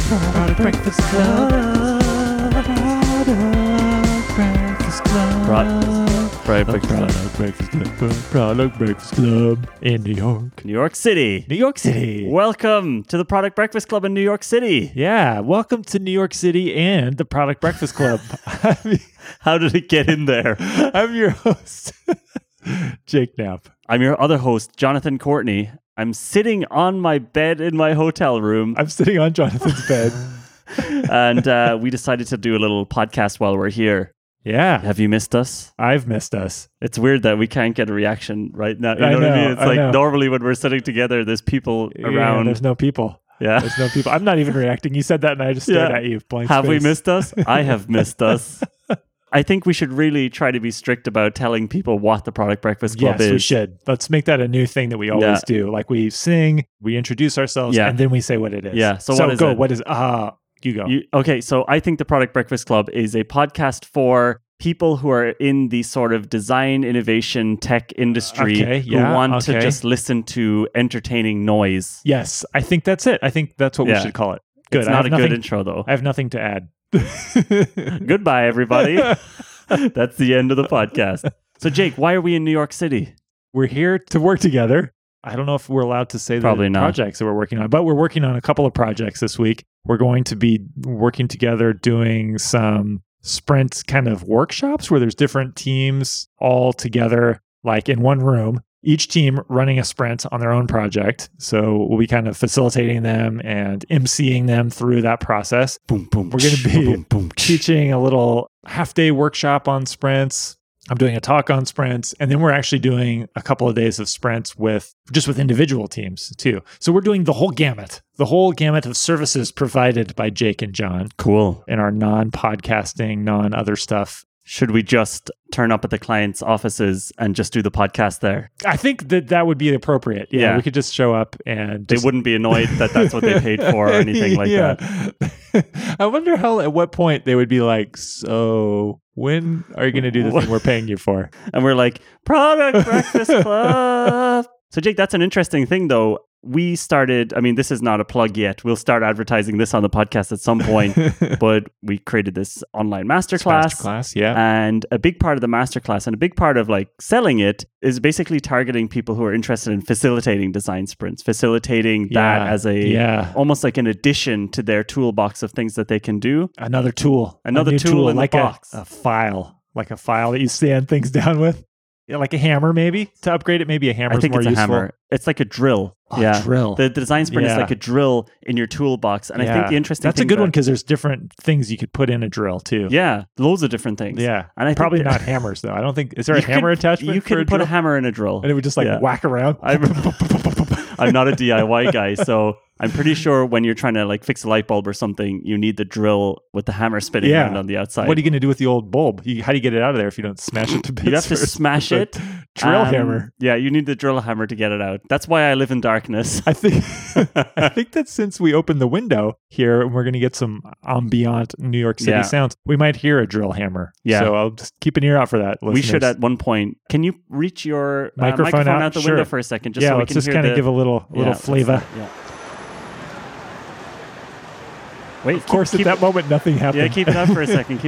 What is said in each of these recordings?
Product Breakfast Club. Product Breakfast Club. Product Breakfast Club in New York. New York City. New York City. Welcome to the Product Breakfast Club in New York City. Yeah, welcome to New York City and the Product Breakfast Club. How did it get in there? I'm your host, Jake Knapp. I'm your other host, Jonathan Courtney. I'm sitting on my bed in my hotel room. I'm sitting on Jonathan's bed. And we decided to do a little podcast while we're here. Yeah. Have you missed us? I've missed us. It's weird that we can't get a reaction right now. You know what I mean? It's like normally when we're sitting together, there's people around. There's no people. Yeah. There's no people. I'm not even reacting. You said that and I just stared at you. Blank Have space. we missed us? I have missed us. I think we should really try to be strict about telling people what the Product Breakfast Club is. Yes, we should. Let's make that a new thing that we always do. Like we sing, we introduce ourselves, and then we say what it is. Yeah. So what is go. it? What is you go. Okay, so I think the Product Breakfast Club is a podcast for people who are in the sort of design, innovation, tech industry who want to just listen to entertaining noise. Yes, I think that's it. I think that's what we should call it. Good. It's not a good intro, though. I have nothing to add. Goodbye, everybody. That's the end of the podcast. So, Jake, why are we in New York City? We're here to work together. I don't know if we're allowed to say Probably the not. projects that we're working on, but we're working on a couple of projects this week. We're going to be working together doing some sprint kind of workshops where there's different teams all together, like in one room, each team running a sprint on their own project. So we'll be kind of facilitating them and emceeing them through that process. Boom, boom. We're going to be teaching a little half-day workshop on sprints. I'm doing a talk on sprints, and then we're actually doing a couple of days of sprints with individual teams too. So we're doing the whole gamut of services provided by Jake and John. Cool. In our non-podcasting, non-other stuff. Should we just turn up at the client's offices and just do the podcast there? I think that would be appropriate. Yeah, we could just show up and they wouldn't be annoyed that that's what they paid for or anything like that. I wonder at what point they would be like, so when are you going to do the thing we're paying you for? And we're like, Product Breakfast Club. So Jake, that's an interesting thing though. We started, this is not a plug yet. We'll start advertising this on the podcast at some point, but we created this online masterclass. And a big part of the masterclass and a big part of like selling it is basically targeting people who are interested in facilitating design sprints, facilitating that as almost like an addition to their toolbox of things that they can do. Another tool in like the box. A file that you sand things down with. Yeah, like a hammer, maybe to upgrade it. Maybe a hammer. I think more it's a useful. hammer. It's like a drill. Drill. The design sprint is like a drill in your toolbox, and I think the interesting that's a good one because there's different things you could put in a drill too. Yeah, loads of different things. Yeah, and I probably not hammers though. I don't think is there a hammer attachment. You can put a hammer in a drill, and it would just whack around. I'm not a DIY guy, so I'm pretty sure when you're trying to like fix a light bulb or something, you need the drill with the hammer spinning around on the outside. What are you going to do with the old bulb? How do you get it out of there if you don't smash it to bits? You have to smash it. Drill hammer. Yeah, you need the drill hammer to get it out. That's why I live in darkness. I think that since we opened the window here, and we're going to get some ambient New York City sounds, we might hear a drill hammer. Yeah. So I'll just keep an ear out for that, listeners. We should at one point. Can you reach your microphone out the window for a second? Just so we let's can just kind of give a little flavor. Wait, of course, at that moment, nothing happened. Yeah, keep it up for a second.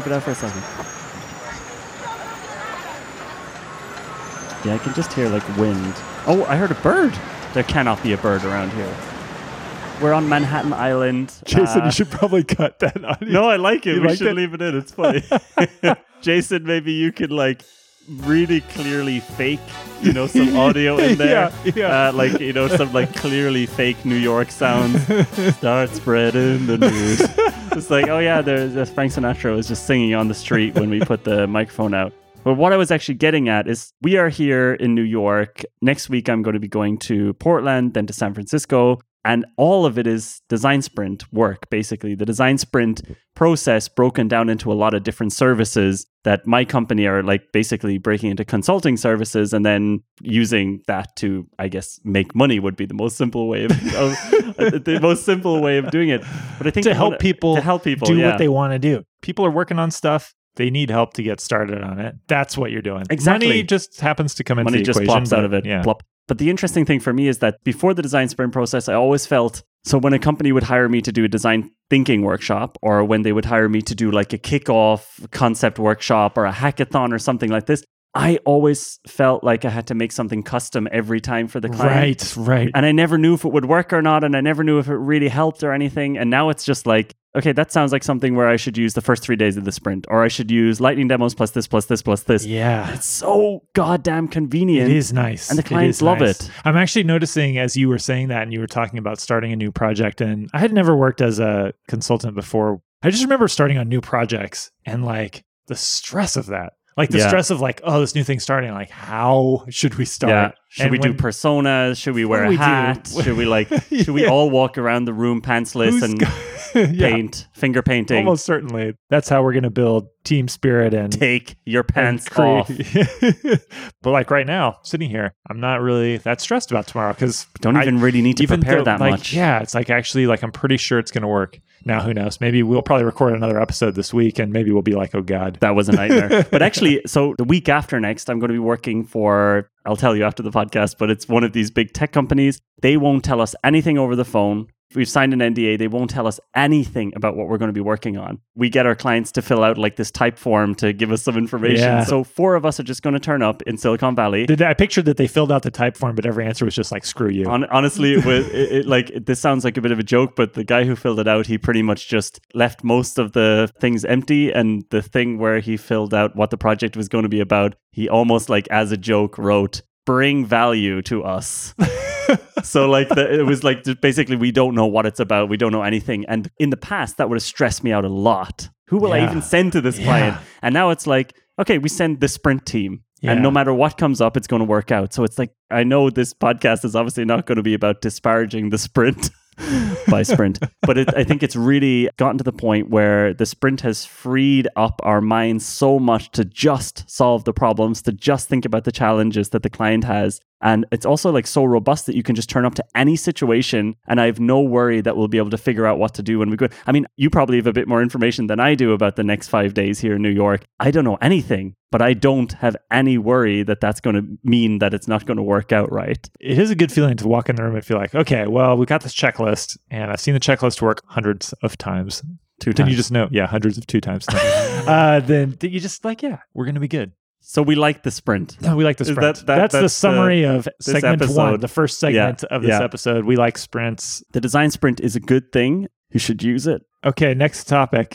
Yeah, I can just hear like wind. Oh, I heard a bird. There cannot be a bird around here. We're on Manhattan Island. Jason, you should probably cut that audio. No, I like it. We should leave it in. It's funny. Jason, maybe you could like really clearly fake, some audio in there. Some like clearly fake New York sounds. Start spreading the news. It's like, there's Frank Sinatra was just singing on the street when we put the microphone out. But what I was actually getting at is we are here in New York. Next week, I'm going to be going to Portland, then to San Francisco. And all of it is design sprint work, basically. The design sprint process broken down into a lot of different services that my company are like basically breaking into consulting services and then using that to, I guess, make money would be the most simple way of doing it. But I think to help people do what they want to do. People are working on stuff. They need help to get started on it. That's what you're doing. Exactly. Money just happens to come into the equation. Money just plops out of it. Yeah. Plop. But the interesting thing for me is that before the design sprint process, I always felt So when a company would hire me to do a design thinking workshop, or when they would hire me to do like a kickoff concept workshop or a hackathon or something like this, I always felt like I had to make something custom every time for the client. Right. And I never knew if it would work or not. And I never knew if it really helped or anything. And now it's just like, okay, that sounds like something where I should use the first 3 days of the sprint, or I should use lightning demos plus this, plus this, plus this. Yeah. It's so goddamn convenient. It is nice. And the clients love it. I'm actually noticing as you were saying that and you were talking about starting a new project, and I had never worked as a consultant before. I just remember starting on new projects and like the stress of that. Like the stress of like, oh, this new thing's starting. Like, how should we start? Yeah. Should we do personas? Should we wear a hat? Should we should we all walk around the room pantsless and paint, finger painting? Almost certainly. That's how we're going to build team spirit and take your pants off. But like right now, sitting here, I'm not really that stressed about tomorrow because don't even really need to prepare that much. Yeah, it's like actually like I'm pretty sure it's going to work. Now, who knows? Maybe we'll probably record another episode this week and maybe we'll be like, oh God. That was a nightmare. But actually, so the week after next, I'm going to be working for, I'll tell you after the podcast, but it's one of these big tech companies. They won't tell us anything over the phone. We've signed an NDA. They won't tell us anything about what we're going to be working on. We get our clients to fill out like this type form to give us some information. Yeah. So 4 of us are just going to turn up in Silicon Valley. I pictured that they filled out the type form, but every answer was just like, screw you. Honestly, this sounds like a bit of a joke, but the guy who filled it out, he pretty much just left most of the things empty. And the thing where he filled out what the project was going to be about, he almost like as a joke wrote, bring value to us. So like it was like basically we don't know what it's about. We don't know anything. And in the past, that would have stressed me out a lot. Who will I even send to this client? And now it's like, okay, we send the sprint team. Yeah. And no matter what comes up, it's going to work out. So it's like, I know this podcast is obviously not going to be about disparaging the sprint by sprint, but I think it's really gotten to the point where the sprint has freed up our minds so much to just solve the problems, to just think about the challenges that the client has. And it's also like so robust that you can just turn up to any situation and I have no worry that we'll be able to figure out what to do when we go. I mean, you probably have a bit more information than I do about the next 5 days here in New York. I don't know anything, but I don't have any worry that that's going to mean that it's not going to work out right. It is a good feeling to walk in the room and feel like, okay, well, we got this checklist and I've seen the checklist work hundreds of times. 2 times. Then you just know, hundreds of 2 times. Then you just like, we're going to be good. So we like the sprint. No, we like the sprint. That's the summary of segment episode. 1, the first segment of this episode. We like sprints. The design sprint is a good thing. You should use it. Okay, next topic.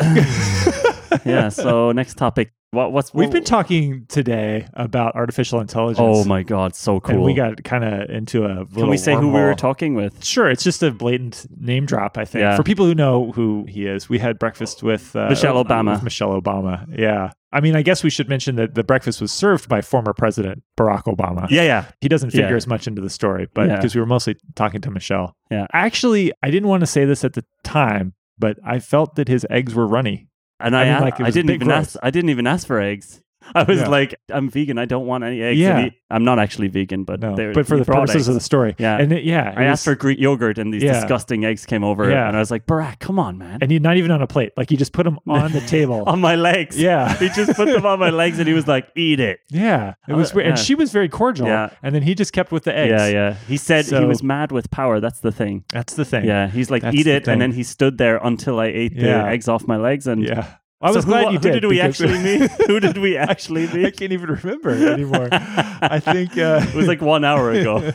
So next topic. We've been talking today about artificial intelligence. Oh my God, so cool. And we got kind of into a little Can we say who we were talking with? Sure, it's just a blatant name drop, I think. Yeah. For people who know who he is, we had breakfast with Michelle Obama. With Michelle Obama, yeah. I mean, I guess we should mention that the breakfast was served by former President Barack Obama. Yeah. He doesn't figure as much into the story, but because we were mostly talking to Michelle. Yeah. Actually, I didn't want to say this at the time, but I felt that his eggs were runny. And I didn't even ask for eggs. I was like, I'm vegan. I don't want any eggs. Yeah. I'm not actually vegan, but but for the purposes eggs. Of the story. Yeah. And I asked for Greek yogurt and these disgusting eggs came over and I was like, Barack, come on, man. And not even on a plate. Like he just put them on the table. On my legs. Yeah. He just put them on my legs and he was like, eat it. Yeah. It was weird. And she was very cordial. Yeah. And then he just kept with the eggs. Yeah. He said he was mad with power. That's the thing. Yeah. He's like, eat it. And then he stood there until I ate the eggs off my legs. And I was glad you did. Who did we actually meet? Who did we actually meet? I can't even remember anymore. I think it was like 1 hour ago.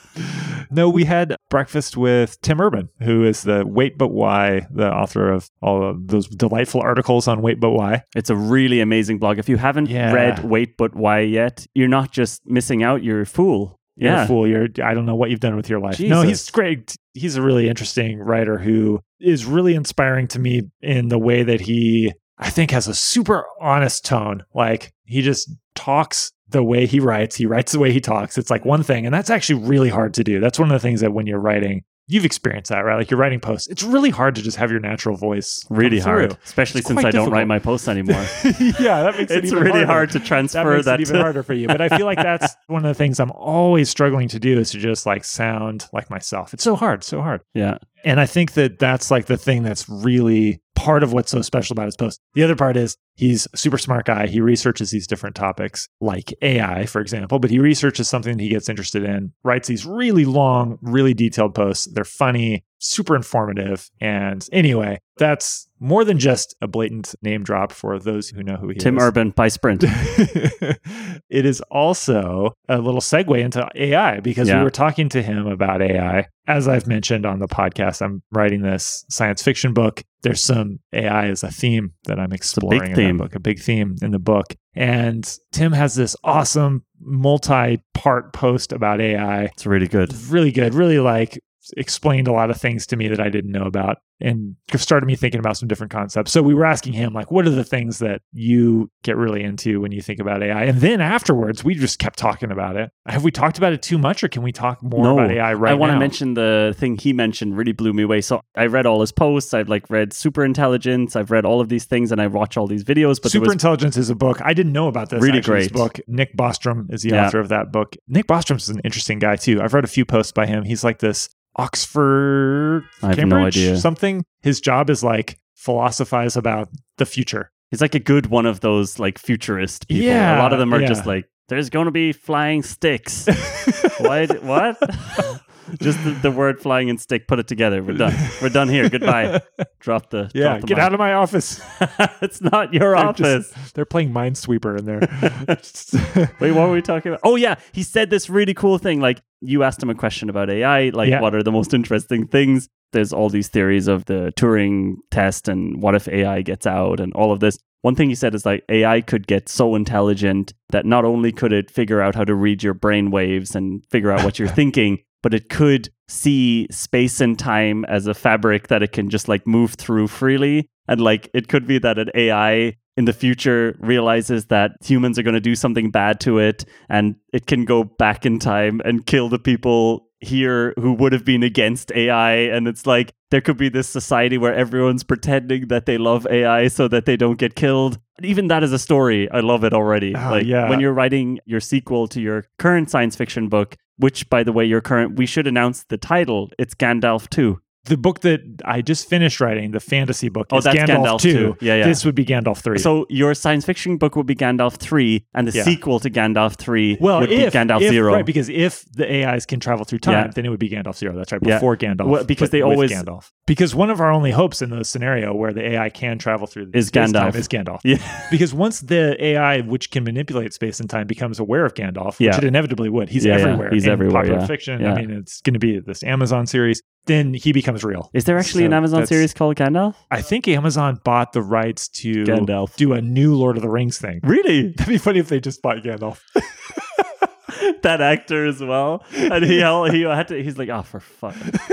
No, we had breakfast with Tim Urban, who is the Wait But Why, the author of all of those delightful articles on Wait But Why. It's a really amazing blog. If you haven't read Wait But Why yet, you're not just missing out, you're a fool. You're a fool. I don't know what you've done with your life. Jesus. No, he's great. He's a really interesting writer who is really inspiring to me in the way that he, I think, has a super honest tone. Like he just talks the way he writes the way he talks. It's like one thing. And that's actually really hard to do. That's one of the things that when you're writing, you've experienced that, right? Like you're writing posts. It's really hard to just have your natural voice. Really hard. Especially since I don't write my posts anymore. Yeah, that makes it even really harder. hard to transfer that. Makes it even harder for you. But I feel like that's one of the things I'm always struggling to do is to just like sound like myself. It's so hard. Yeah. And I think that that's like the thing that's really part of what's so special about his post. The other part is he's a super smart guy. He researches these different topics like AI, for example, but he researches something that he gets interested in, writes these really long, really detailed posts. They're funny. super informative. And anyway, that's more than just a blatant name drop for those who know who he Tim is. Urban by Sprint. It is also a little segue into AI because we were talking to him about AI. As I've mentioned on the podcast, I'm writing this science fiction book. There's some AI as a theme that I'm exploring in that book, a big theme in the book. And Tim has this awesome multi-part post about AI. It's really good. Really good. Really explained a lot of things to me that I didn't know about and started me thinking about some different concepts. So we were asking him, what are the things that you get really into when you think about AI? And then afterwards, we just kept talking about it. Have we talked about it too much, or can we talk more about AI right now? I want to mention the thing he mentioned really blew me away. So I read all his posts. I've read Superintelligence. I've read all of these things and I watch all these videos. But Superintelligence is a book. I didn't know about this. Really great. This book. Nick Bostrom is the author of that book. Nick Bostrom is an interesting guy too. I've read a few posts by him. He's like this Oxford, I have Cambridge, no idea. Something. His job is philosophize about the future. He's a good one of those futurist people. Yeah, a lot of them are just there's going to be flying sticks. What? Just the word flying and stick, put it together. We're done. We're done here. Goodbye. Drop the get mic. out of my office. It's not your office. They're playing Minesweeper in there. Wait, what were we talking about? Oh yeah, he said this really cool thing. You asked him a question about AI, what are the most interesting things? There's all these theories of the Turing test and what if AI gets out and all of this. One thing he said is AI could get so intelligent that not only could it figure out how to read your brain waves and figure out what you're thinking, but it could see space and time as a fabric that it can just move through freely. And it could be that an AI in the future realizes that humans are going to do something bad to it, and it can go back in time and kill the people here who would have been against AI. And it's there could be this society where everyone's pretending that they love AI so that they don't get killed. Even that is a story. I love it already. When you're writing your sequel to your current science fiction book, which, by the way, we should announce the title. It's Gandalf 2. The book that I just finished writing, the fantasy book, is that's Gandalf 2. Yeah. This would be Gandalf 3. So your science fiction book would be Gandalf 3, and the sequel to Gandalf 3 would be Gandalf 0. Right, because if the AIs can travel through time, then it would be Gandalf 0. That's right, before Gandalf. Well, because they always... Gandalf. Because one of our only hopes in the scenario where the AI can travel through is Gandalf. Yeah. Because once the AI, which can manipulate space and time, becomes aware of Gandalf, which it inevitably would, he's everywhere. He's in everywhere. Popular fiction. I mean, it's going to be this Amazon series. Then he becomes real. Is there actually an Amazon series called Gandalf? I think Amazon bought the rights to Gandalf. Do a new Lord of the Rings thing. Really? That'd be funny if they just bought Gandalf. That actor as well, and he's like, for fuck.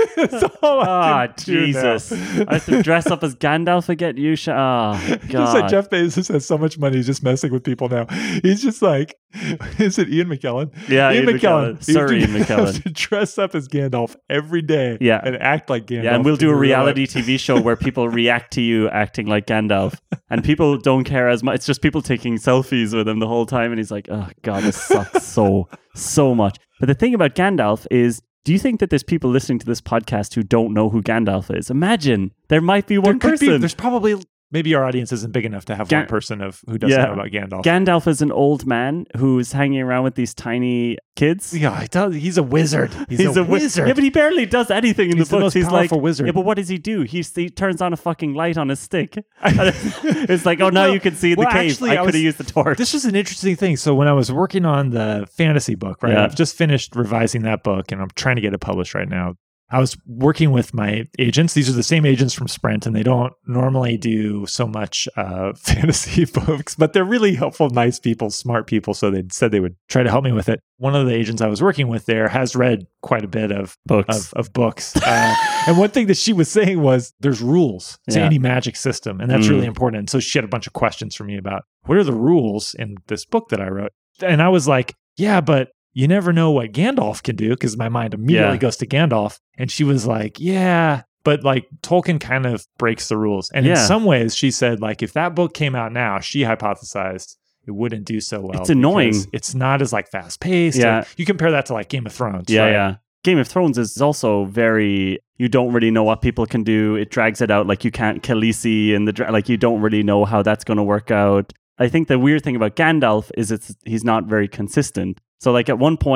Jesus! I have to dress up as Gandalf again. God. Just Jeff Bezos has so much money, he's just messing with people now. He's just is it Ian McKellen? Yeah, Ian McKellen. Sir Ian McKellen. To dress up as Gandalf every day. And act like Gandalf. Yeah, and we'll do a reality TV show where people react to you acting like Gandalf, and people don't care as much. It's just people taking selfies with him the whole time, and he's like, oh god, this sucks so much. But the thing about Gandalf is, do you think that there's people listening to this podcast who don't know who Gandalf is? Imagine there might be one person. There's probably... Maybe our audience isn't big enough to have one person who doesn't know about Gandalf. Gandalf is an old man who's hanging around with these tiny kids. Yeah, he's a wizard. He's a wizard. Yeah, but he barely does anything in the books. He's the most powerful wizard. Yeah, but what does he do? He turns on a fucking light on his stick. It's now you can see the cave. Actually, I could have used the torch. This is an interesting thing. So when I was working on the fantasy book, right? I've just finished revising that book, and I'm trying to get it published right now. I was working with my agents. These are the same agents from Sprint, and they don't normally do so much fantasy books, but they're really helpful, nice people, smart people. So they said they would try to help me with it. One of the agents I was working with there has read quite a bit of books. And one thing that she was saying was there's rules to any magic system, and that's really important. So she had a bunch of questions for me about what are the rules in this book that I wrote. And I was like, yeah, but you never know what Gandalf can do, because my mind immediately goes to Gandalf. And she was like, yeah, but Tolkien kind of breaks the rules. And in some ways, she said, if that book came out now, she hypothesized it wouldn't do so well. It's annoying. It's not as fast paced. Yeah. You compare that to Game of Thrones. Yeah, right? yeah. Game of Thrones is also very, you don't really know what people can do. It drags it out. You can't Khaleesi and you don't really know how that's going to work out. I think the weird thing about Gandalf is he's not very consistent. So at one point,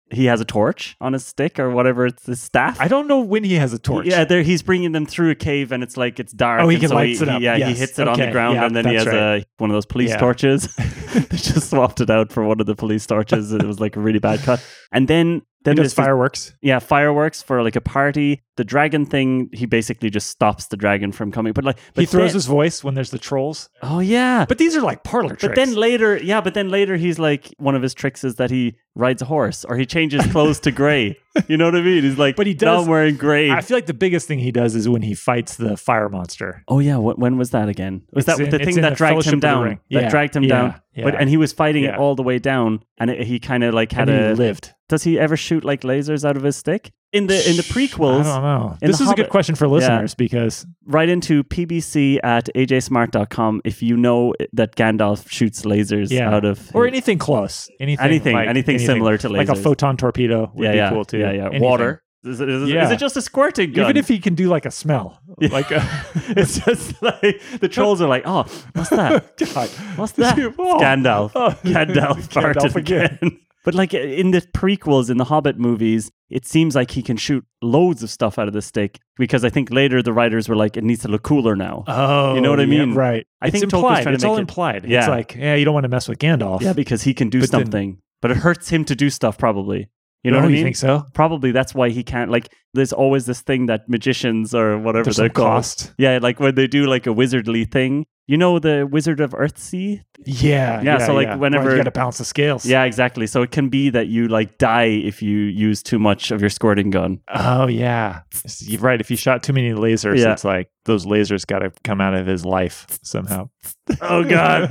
he has a torch on his stick or whatever, it's his staff. I don't know when he has a torch. Yeah, he's bringing them through a cave and it's like it's dark. Oh, he and can so light it up. Yeah, he hits it on the ground and then he has one of those police torches. They just swapped it out for one of the police torches. It was like a really bad cut. And then there's fireworks. Yeah, fireworks for like a party. The dragon thing, he basically just stops the dragon from coming. But he throws his voice when there's the trolls. Oh yeah. But these are like parlor tricks. But then later he's like, one of his tricks is that he rides a horse or he changes clothes to gray. You know what I mean? He's like, but he does, now I'm wearing gray. I feel like the biggest thing he does is when he fights the fire monster. Oh yeah, when was that again? Was that the thing that dragged him down? That dragged him down. Yeah. And he was fighting it all the way down, and he kind of like had lived. Does he ever shoot like lasers out of his stick? In the prequels, I don't know. This is a good question for listeners because write into pbc@ajsmart.com if you know that Gandalf shoots lasers out of or anything close, anything similar to lasers, like a photon torpedo would be cool too. Yeah. Water. Is it just a squirting gun? Even if he can do like a smell, like it's just like the trolls are like, oh, what's that? God. What's that? It's Gandalf. Gandalf farted again. But like in the prequels, in the Hobbit movies, it seems like he can shoot loads of stuff out of the stick because I think later the writers were like, it needs to look cooler now. Oh, you know what I mean? Right. I think implied. It's all implied. Yeah. It's like, you don't want to mess with Gandalf. Yeah, because he can do something, but it hurts him to do stuff probably. You know what I mean? You think so? Probably that's why he can't. Like, there's always this thing that magicians or whatever they're called. Cost. Yeah, like when they do like a wizardly thing. You know the Wizard of Earthsea? Yeah. So like whenever you got to balance the scales. Yeah, exactly. So it can be that you like die if you use too much of your squirting gun. Oh yeah, you're right. If you shot too many lasers, it's like those lasers got to come out of his life somehow. Oh God,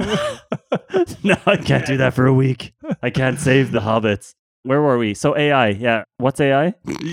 no, I can't do that for a week. I can't save the hobbits. Where were we? So AI, yeah. What's AI?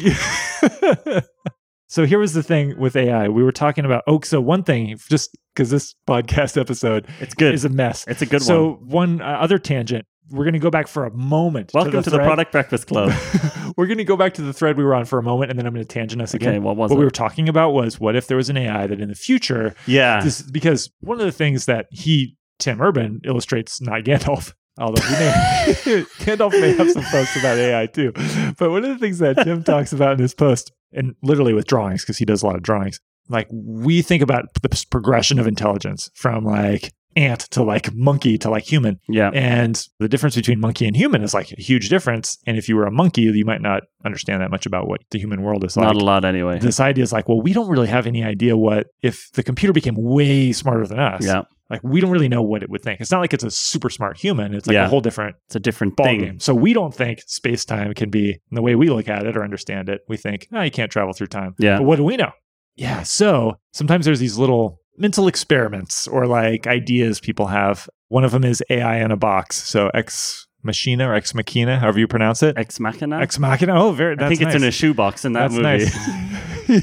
So here was the thing with AI. We were talking about, so one thing, just because this podcast episode is a mess. It's a good one. So one other tangent, we're going to go back for a moment. Welcome to the Product Breakfast Club. We're going to go back to the thread we were on for a moment, and then I'm going to tangent us again. Okay, what was it? What we were talking about was, what if there was an AI that in the future... Yeah. Because one of the things that Tim Urban, illustrates, not Gandalf, although Gandalf may have some posts about AI too. But one of the things that Tim talks about in his post, and literally with drawings, because he does a lot of drawings, like we think about the progression of intelligence from like ant to like monkey to like human. Yeah. And the difference between monkey and human is like a huge difference. And if you were a monkey, you might not understand that much about what the human world is like. Not a lot anyway. This idea is like, well, we don't really have any idea what if the computer became way smarter than us. Yeah. Like, we don't really know what it would think. It's not like it's a super smart human. It's like a whole different... It's a different ball thing. Game. So we don't think space-time can be... In the way we look at it or understand it, we think, you can't travel through time. Yeah. But what do we know? Yeah, so sometimes there's these little mental experiments or like ideas people have. One of them is AI in a box. So Ex Machina or Ex Machina, however you pronounce it. Ex Machina? Ex Machina. Oh, that's I think it's nice. in a shoebox in that movie. Nice.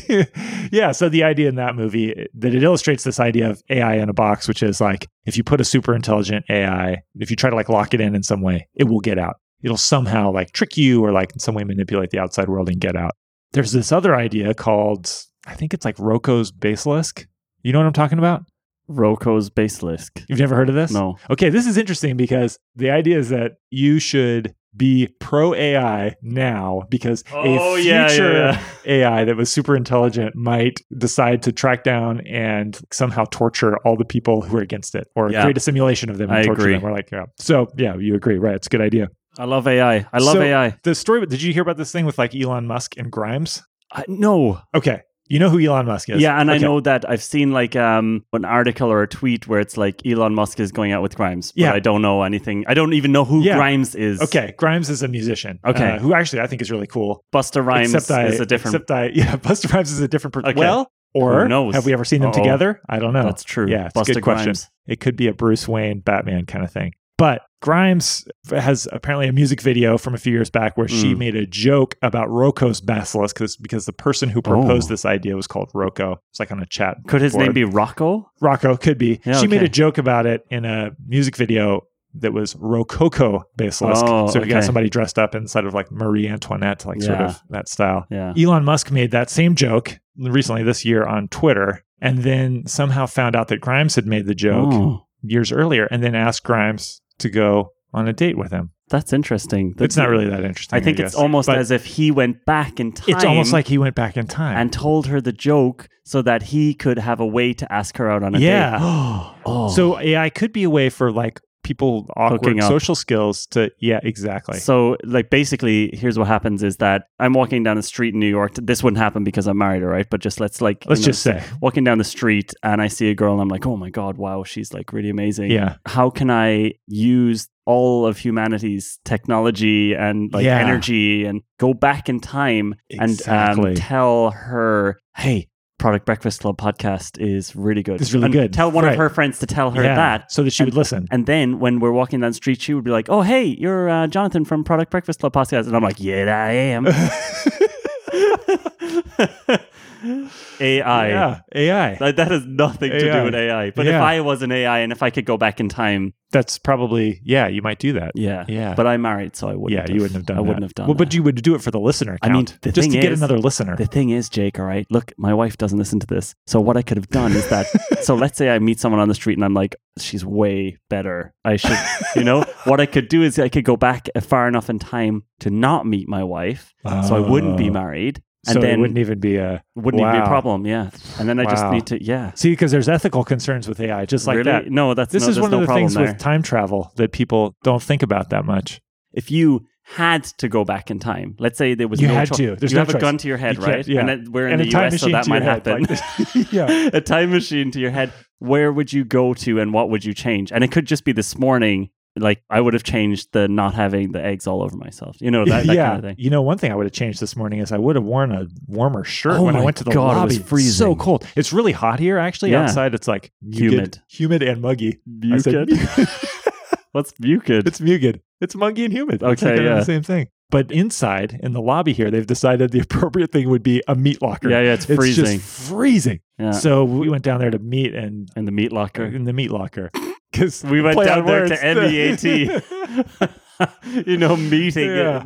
Yeah, so the idea in that movie that it illustrates this idea of AI in a box, which is like if you put a super intelligent AI, if you try to like lock it in some way, it will get out. It'll somehow like trick you or like in some way manipulate the outside world and get out. There's this other idea called, I think it's like Roko's Basilisk. You know what I'm talking about? Roko's Basilisk. You've never heard of this? No. Okay, this is interesting because the idea is that you should be pro AI now because a future AI that was super intelligent might decide to track down and somehow torture all the people who are against it or create a simulation of them and torture them. We're like, So, you agree, right? It's a good idea. I love AI. I love AI. The story, did you hear about this thing with like Elon Musk and Grimes? No. Okay. You know who Elon Musk is? Yeah, and I know that I've seen like an article or a tweet where it's like Elon Musk is going out with Grimes. But I don't know anything. I don't even know who Grimes is. Okay, Grimes is a musician. Okay. Who actually I think is really cool. Busta Rhymes is a different... Busta Rhymes is a different person. Okay. Well, or who knows? Have we ever seen them together? I don't know. That's true. Yeah, it's Busta a good question. Grimes. It could be a Bruce Wayne, Batman kind of thing. But Grimes has apparently a music video from a few years back where she made a joke about Roko's Basilisk because the person who proposed this idea was called Roko. It's like on a chat. Could his name be Rocco? Rocco could be. Yeah, she made a joke about it in a music video that was Rococo Basilisk. So we got somebody dressed up inside of like Marie Antoinette, like sort of that style. Yeah. Elon Musk made that same joke recently this year on Twitter and then somehow found out that Grimes had made the joke years earlier and then asked Grimes to go on a date with him. That's interesting. It's not really that interesting. I think it's almost as if he went back in time. It's almost like he went back in time and told her the joke so that he could have a way to ask her out on a date. So AI could be a way for like people awkward social skills to exactly. So like basically here's what happens is that I'm walking down the street in New York. This wouldn't happen because I'm married, all right? But just let's just say walking down the street and I see a girl and I'm like, oh my God, wow, she's like really amazing. Yeah. How can I use all of humanity's technology and like energy and go back in time and tell her, hey, Product Breakfast Club podcast is really good. It's really good. Tell one of her friends to tell her that. So that she would listen. And then when we're walking down the street, she would be like, oh, hey, you're Jonathan from Product Breakfast Club podcast. And I'm like, yeah, I am. AI. Yeah, AI. Like, that has nothing to do with AI. But if I was an AI and if I could go back in time... That's probably, you might do that. Yeah. But I'm married, so I wouldn't you wouldn't have done that. I wouldn't have done that. But you would do it for the listener count. I mean, just to get another listener. The thing is, Jake, all right, look, my wife doesn't listen to this. So what I could have done is that, so let's say I meet someone on the street and I'm like, she's way better. I should, what I could do is I could go back far enough in time to not meet my wife. So I wouldn't be married. And so then it wouldn't even be a problem, and then I just need to see, because there's ethical concerns with AI, just like really? that. No, this is one of the things with time travel that people don't think about that much. If you had to go back in time, let's say there was you had to. There's you no have choice. A gun to your head, right? And we're in the US, so that might happen. Like a time machine to your head. Where would you go to, and what would you change? And it could just be this morning. Like, I would have changed the not having the eggs all over myself. That kind of thing. One thing I would have changed this morning is I would have worn a warmer shirt when I went to the lobby. It was freezing. So cold. It's really hot here, actually. Outside, it's like humid and muggy. Mugid? What's mugid? It's mugid. It's muggy and humid. Okay, it's the same thing. But inside, in the lobby here, they've decided the appropriate thing would be a meat locker. Yeah, it's freezing. It's just freezing. Yeah. So we went down there to meet in the meat locker. In the meat locker. Because we went down there to MEAT. Meeting.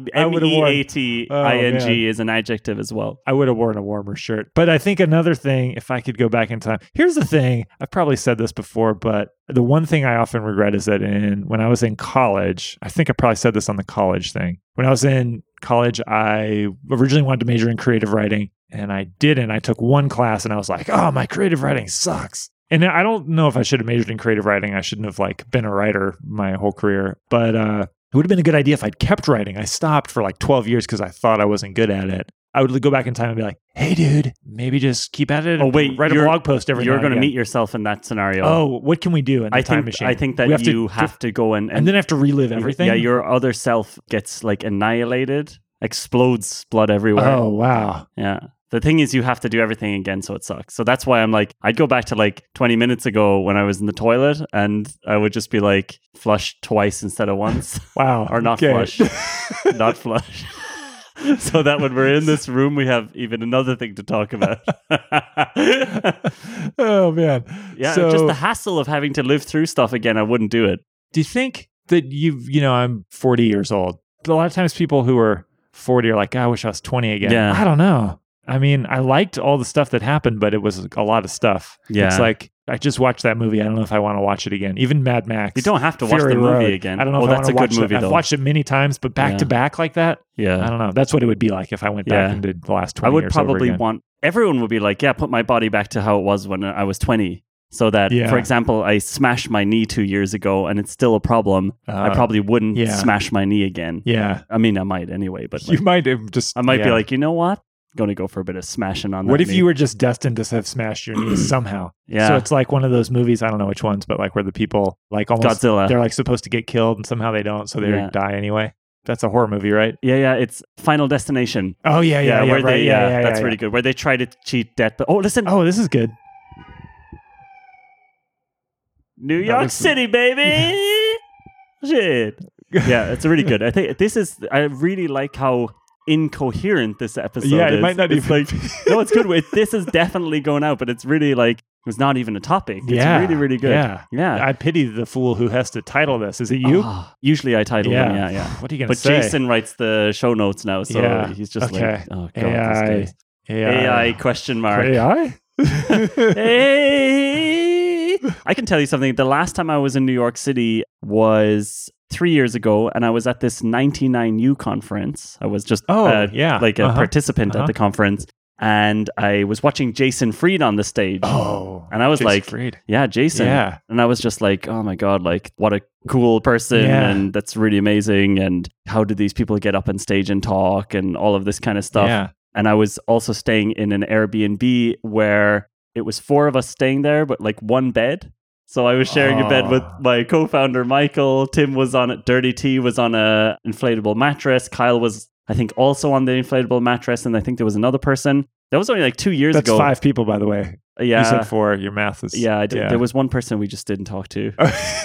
MEATING is an adjective as well. I would have worn a warmer shirt. But I think another thing, if I could go back in time, here's the thing. I've probably said this before, but the one thing I often regret is that when I was in college, I think I probably said this on the college thing. When I was in college, I originally wanted to major in creative writing, and I didn't. I took one class, and I was like, oh, my creative writing sucks. And I don't know if I should have majored in creative writing. I shouldn't have been a writer my whole career. But it would have been a good idea if I'd kept writing. I stopped for 12 years because I thought I wasn't good at it. I would go back in time and be like, hey, dude, maybe just keep at it. Write a blog post every You're going to meet yourself in that scenario. Oh, what can we do in the time machine? I think that you have to go and then have to relive everything? Yeah, your other self gets annihilated, explodes, blood everywhere. Oh, wow. Yeah. The thing is, you have to do everything again, so it sucks. So that's why I'm I'd go back to 20 minutes ago when I was in the toilet, and I would just be flush twice instead of once. Wow. Or not flush. Not flush. So that when we're in this room, we have even another thing to talk about. Oh, man. Yeah, just the hassle of having to live through stuff again, I wouldn't do it. Do you think that I'm 40 years old? A lot of times people who are 40 are like, I wish I was 20 again. Yeah. I don't know. I mean, I liked all the stuff that happened, but it was a lot of stuff. Yeah. It's I just watched that movie. I don't know if I want to watch it again. Even Mad Max. You don't have to watch the movie again. I don't know if that's I want a good movie, though. I've watched it many times, but back to back like that. Yeah. I don't know. That's what it would be like if I went back into the last 20 years. I would probably everyone would be put my body back to how it was when I was 20. So that, for example, I smashed my knee 2 years ago and it's still a problem. I probably wouldn't smash my knee again. Yeah. I mean, I might anyway, but you might just. I might be you know what? Going to go for a bit of smashing on that. What if you were just destined to have smashed your knees somehow? Yeah. So it's like one of those movies, I don't know which ones, but where the people almost Godzilla. They're supposed to get killed and somehow they don't, so they die anyway. That's a horror movie, right? Yeah. It's Final Destination. Oh yeah. That's really good. Where they try to cheat death. But listen. Oh, this is good. New York City, baby. Shit. Yeah, it's really good. I think I really like how incoherent this episode is. It might not even no, it's good. This is definitely going out, but it's really it's not even a topic. It's really, really good. Yeah. I pity the fool who has to title this. Is it you? Usually I title them, yeah. What are you going to say? But Jason writes the show notes now, so he's just oh God, AI question mark. AI? Hey! I can tell you something. The last time I was in New York City was 3 years ago, and I was at this 99U conference. I was just participant at the conference, and I was watching Jason Fried on the stage. Oh, and I was Jason like, Fried. yeah, Jason. Yeah. And I was just like, oh my God, like what a cool person. Yeah. And that's really amazing. And how did these people get up on stage and talk and all of this kind of stuff? Yeah. And I was also staying in an Airbnb where it was 4 of us staying there, but like one bed. So I was sharing a bed with my co-founder, Michael. Tim was on it. Dirty T was on a inflatable mattress. Kyle was, I think, also on the inflatable mattress. And I think there was another person. That was only like 2 years ago. That's 5 people, by the way. Yeah. You said 4. Your math is... Yeah, I did. Yeah. There was one person we just didn't talk to.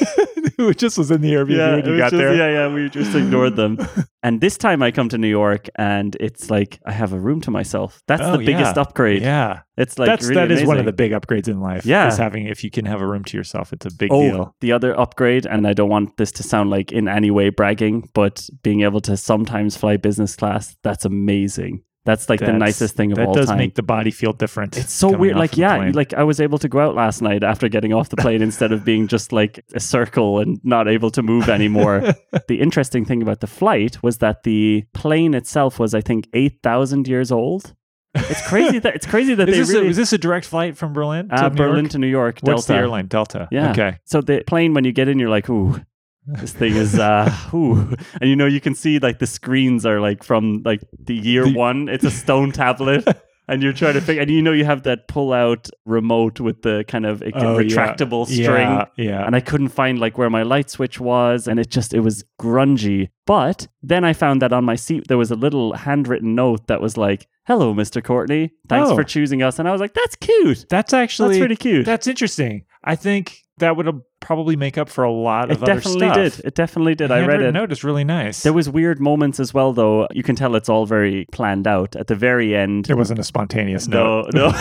Who just was in the Airbnb when you got there. Yeah, we just ignored them. And this time I come to New York and it's like I have a room to myself. That's the biggest upgrade. Yeah. It's like that really is amazing. one of the big upgrades in life. Yeah. Is having, if you can have a room to yourself, it's a big deal. The other upgrade, and I don't want this to sound like in any way bragging, but being able to sometimes fly business class, that's amazing. That's like the nicest thing of all time. That does make the body feel different. It's so weird. Like, yeah, like I was able to go out last night after getting off the plane instead of being just like a circle and not able to move anymore. The interesting thing about the flight was that the plane itself was, I think, 8,000 years old. It's crazy that was this a direct flight from Berlin to Berlin to New York? What's Delta. the airline? Delta. Yeah. Okay. So the plane, when you get in, you're like, ooh. This thing is and you can see like the screens are like from like the year 1. It's a stone tablet and you're trying to figure, and you have that pull out remote with the kind of retractable string. Yeah. And I couldn't find like where my light switch was, and it was grungy. But then I found that on my seat there was a little handwritten note that was like, "Hello, Mr. Courtney. Thanks for choosing us." And I was like, that's cute. That's really cute. That's interesting. I think that would probably make up for a lot of other stuff. It definitely did. I read it. Note is really nice. There was weird moments as well, though. You can tell it's all very planned out. At the very end, it wasn't a spontaneous note. No.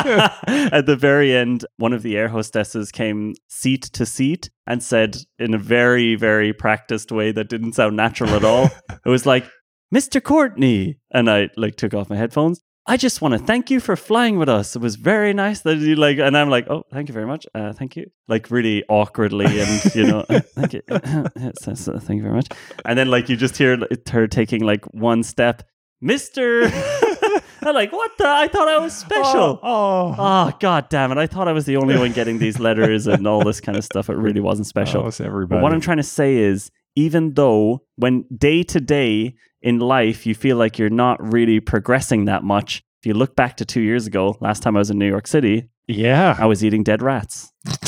At the very end, one of the air hostesses came seat to seat and said in a very, very practiced way that didn't sound natural at all. It was like, "Mr. Courtney," and I like took off my headphones. "I just want to thank you for flying with us. It was very nice that you like," and I'm like, "Oh, thank you very much. Thank you." Like really awkwardly and, thank you. Thank you very much. And then like you just hear her taking like one step, "Mr." I'm like, what the? I thought I was special. Oh, God damn it. I thought I was the only one getting these letters and all this kind of stuff. It really wasn't special. Oh, it's everybody. But what I'm trying to say is, even though when day to day in life, you feel like you're not really progressing that much. If you look back to 2 years ago, last time I was in New York City, I was eating dead rats.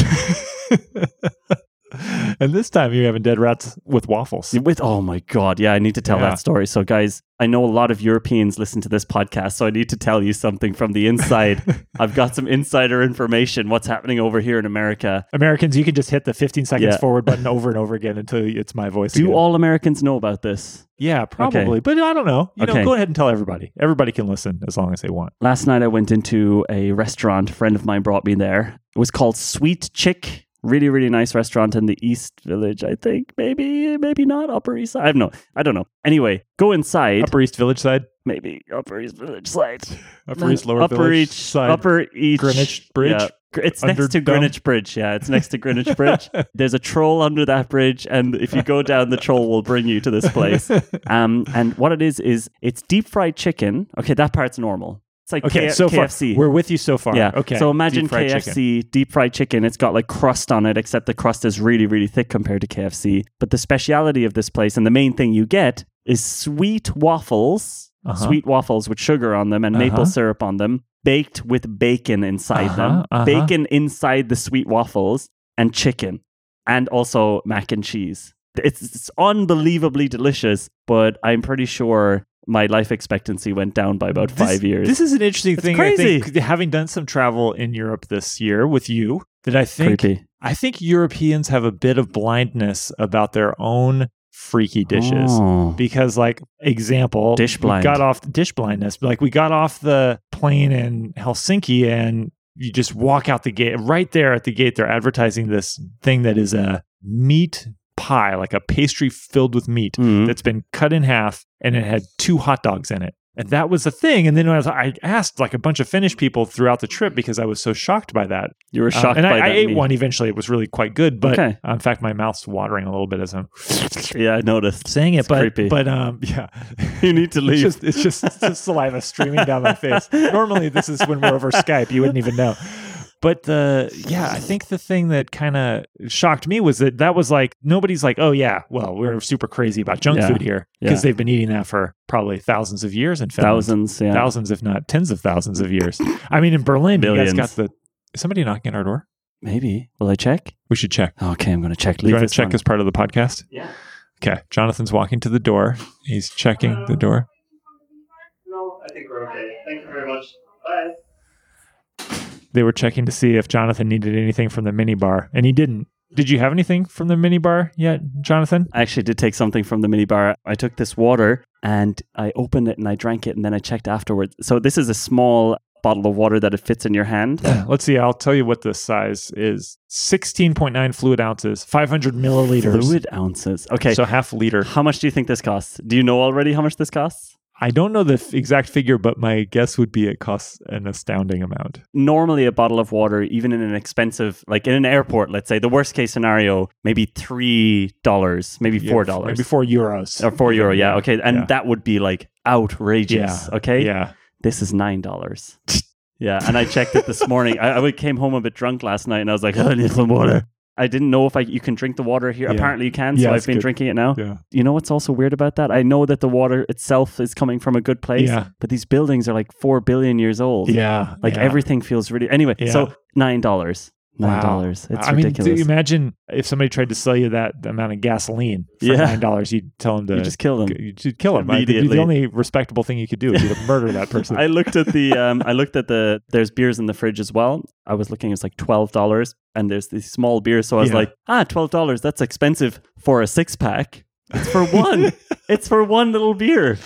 And this time you're having dead rats with waffles. Oh my God. Yeah, I need to tell that story. So guys, I know a lot of Europeans listen to this podcast, so I need to tell you something from the inside. I've got some insider information. What's happening over here in America. Americans, you can just hit the 15 seconds forward button over and over again until it's my voice. Do all Americans know about this? Yeah, probably. Okay. But I don't know. Go ahead and tell everybody. Everybody can listen as long as they want. Last night I went into a restaurant. A friend of mine brought me there. It was called Sweet Chick. Really, really nice restaurant in the East Village, I think. Maybe not. Upper East Side. I don't know. Anyway, go inside. Upper East Village side? Maybe Upper East Village side. Upper East Lower Village side. Upper East. Greenwich Bridge? Yeah. It's next to Greenwich Bridge. Yeah, it's next to Greenwich Bridge. There's a troll under that bridge, and if you go down, the troll will bring you to this place. And what it is it's deep fried chicken. Okay, that part's normal. It's like KFC. Far. We're with you so far. Yeah. Okay. So imagine KFC, deep fried chicken. It's got like crust on it, except the crust is really, really thick compared to KFC. But the speciality of this place, and the main thing you get, is sweet waffles. Sweet waffles with sugar on them and maple syrup on them, baked with bacon inside them. Bacon inside the sweet waffles, and chicken. And also mac and cheese. It's unbelievably delicious, but I'm pretty sure my life expectancy went down by about 5 years. This is an interesting thing. Crazy. I think, having done some travel in Europe this year with you, that I think Europeans have a bit of blindness about their own freaky dishes. Because, like, example, dish blindness. Like, we got off the plane in Helsinki and you just walk out the gate. Right there at the gate, they're advertising this thing that is a meat pie, like a pastry filled with meat that's been cut in half, and it had 2 hot dogs in it. And that was the thing. And then I asked like a bunch of Finnish people throughout the trip because I was so shocked by that. You were shocked and by that. I ate one eventually. It was really quite good. But in fact, my mouth's watering a little bit as I'm I noticed. saying it. It's creepy. But yeah. You need to leave. It's just saliva streaming down my face. Normally, this is when we're over Skype. You wouldn't even know. But I think the thing that kind of shocked me was that was like, nobody's like, oh yeah, well, we're super crazy about junk food here because they've been eating that for probably thousands of years in Finland. Thousands, if not tens of thousands of years. I mean, in Berlin, Billions. you guys got is somebody knocking at our door? Maybe. Will I check? We should check. Okay, I'm going to check. You want to check as part of the podcast? Yeah. Okay. Jonathan's walking to the door. He's checking the door. No, I think we're okay. Thank you very much. Bye. They were checking to see if Jonathan needed anything from the minibar, and he didn't. Did you have anything from the minibar yet, Jonathan? I actually did take something from the minibar. I took this water and I opened it and I drank it and then I checked afterwards. So this is a small bottle of water that it fits in your hand. Let's see. I'll tell you what the size is. 16.9 fluid ounces, 500 milliliters. Fluid ounces. Okay. So half liter. How much do you think this costs? Do you know already how much this costs? I don't know the exact figure, but my guess would be it costs an astounding amount. Normally, a bottle of water, even in an expensive, like in an airport, let's say, the worst case scenario, maybe $3, maybe $4. Maybe €4. Or €4, yeah. Okay. And that would be like outrageous. Yeah. Okay. Yeah. This is $9. Yeah. And I checked it this morning. I came home a bit drunk last night and I was like, I need some water. I didn't know if you can drink the water here. Yeah. Apparently you can, so I've been drinking it now. Yeah. You know what's also weird about that? I know that the water itself is coming from a good place, but these buildings are like 4 billion years old. Yeah. Like everything feels really... Anyway, so $9. Wow. It's I ridiculous. mean, imagine if somebody tried to sell you that amount of gasoline for $9, you'd tell them to... You just kill them. You'd kill them. Immediately. The only respectable thing you could do would be to murder that person. I looked at the... There's beers in the fridge as well. I was looking, it's like $12, and there's these small beers. So I was like, $12, that's expensive for a 6-pack. It's for one. It's for one little beer.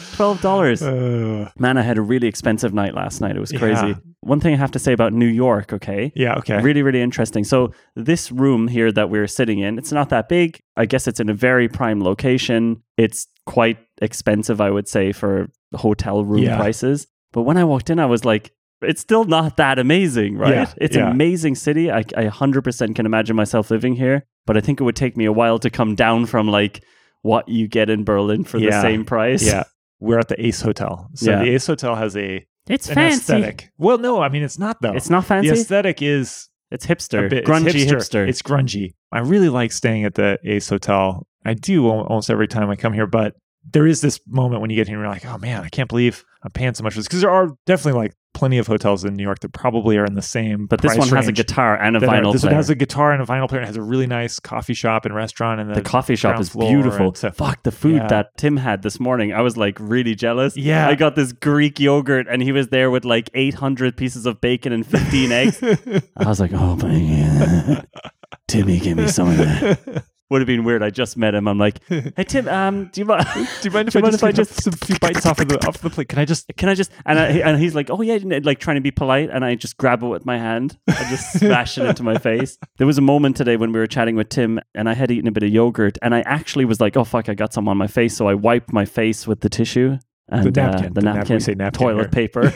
$12. Man, I had a really expensive night last night. It was crazy. Yeah. One thing I have to say about New York, okay? Yeah, okay. Really, really interesting. So this room here that we're sitting in, it's not that big. I guess it's in a very prime location. It's quite expensive, I would say, for hotel room prices. But when I walked in, I was like, it's still not that amazing, right? Yeah, it's an amazing city. I 100% can imagine myself living here. But I think it would take me a while to come down from like what you get in Berlin for the same price. Yeah. We're at the Ace Hotel. So the Ace Hotel has an fancy aesthetic. Well, no, I mean, it's not though. It's not fancy? The aesthetic is... It's hipster. Grungy hipster. It's grungy. I really like staying at the Ace Hotel. I do almost every time I come here, but there is this moment when you get here and you're like, oh man, I can't believe I'm paying so much for this. Because there are definitely like plenty of hotels in New York that probably are in the same But this one has a guitar and a vinyl player. This one has a guitar and a vinyl player. It has a really nice coffee shop and restaurant. And the coffee shop is beautiful. Fuck, the food that Tim had this morning, I was like really jealous. Yeah. I got this Greek yogurt and he was there with like 800 pieces of bacon and 15 eggs. I was like, oh my God. Timmy, give me some of that. Would have been weird. I just met him. I'm like, hey Tim, do you mind if I just some few bites off the plate? Can I just? And he's like, oh yeah, like trying to be polite, and I just grab it with my hand. I just smash it into my face. There was a moment today when we were chatting with Tim, and I had eaten a bit of yogurt, and I actually was like, oh fuck, I got some on my face, so I wiped my face with the tissue. And the napkin, we say napkin toilet paper.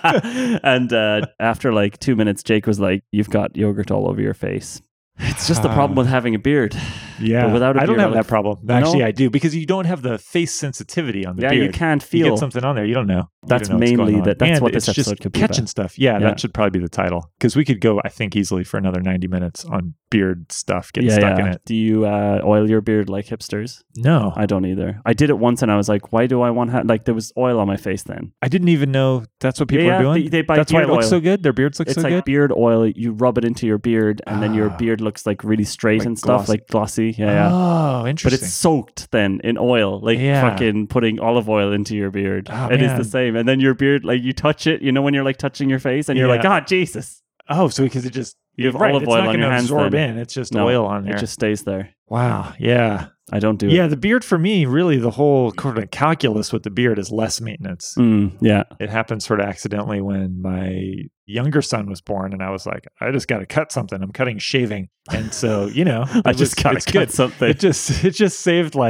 And after like 2 minutes, Jake was like, you've got yogurt all over your face. It's just the problem with having a beard. Yeah, but without a beard, I don't have that problem. Actually, I do, because you don't have the face sensitivity on the beard. Yeah, you can't feel. You get something on there, you don't know. That's mainly that. That's what this episode could be about. Catching stuff. Yeah, that should probably be the title, because we could go, I think, easily for another 90 minutes on beard stuff, getting stuck in it. Do you oil your beard like hipsters? No, I don't either. I did it once, and I was like, why do I want like there was oil on my face then? I didn't even know that's what people are doing. They buy that's why it looks so good. Their beards look so good. It's like beard oil. You rub it into your beard, and then your beard looks like really straight like and stuff, like glossy. Yeah. Oh, interesting. But it's soaked then in oil, like fucking putting olive oil into your beard. It is the same. And then your beard, like you touch it, you know, when you're like touching your face, and you're like, oh Jesus. Oh, so because it just you have olive oil on your hands. Absorb in. It's just oil on there. It just stays there. Wow. Yeah. I don't do it. Yeah, the beard for me, really, the whole sort of calculus with the beard is less maintenance. Yeah. It happened sort of accidentally when my younger son was born, and I was like, I just got to cut something. I'm cutting shaving. And so, you know, I just got to cut something. It just saved like